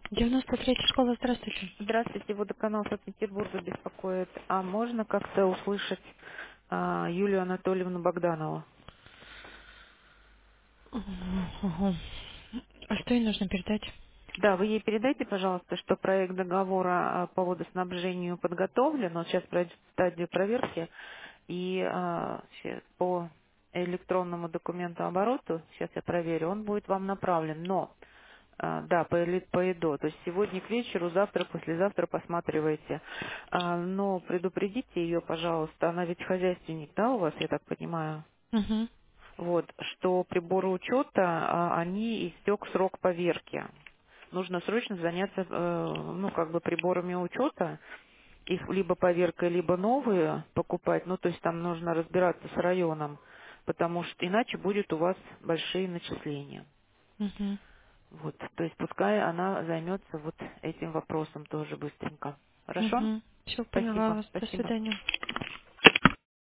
93-я школа, здравствуйте. Здравствуйте, водоканал Санкт-Петербурга беспокоит. А можно как-то услышать Юлию Анатольевну Богданову? Ага. А что ей нужно передать? Да, вы ей передайте, пожалуйста, что проект договора по водоснабжению подготовлен, он сейчас пройдет стадию проверки, и по электронному документообороту, сейчас я проверю, он будет вам направлен, но да, по ИДО. То есть сегодня к вечеру, завтра, послезавтра посматривайте. Но предупредите ее, пожалуйста, она ведь хозяйственник, да, у вас, я так понимаю? Угу. Вот, что приборы учета, они истек срок поверки. Нужно срочно заняться, ну, как бы приборами учета, их либо поверкой, либо новые покупать, ну, то есть там нужно разбираться с районом, потому что иначе будет у вас большие начисления. Угу. Вот, то есть пускай она займется вот этим вопросом тоже быстренько. Хорошо? Угу. Все, поняла Спасибо, вас. До спасибо. свидания.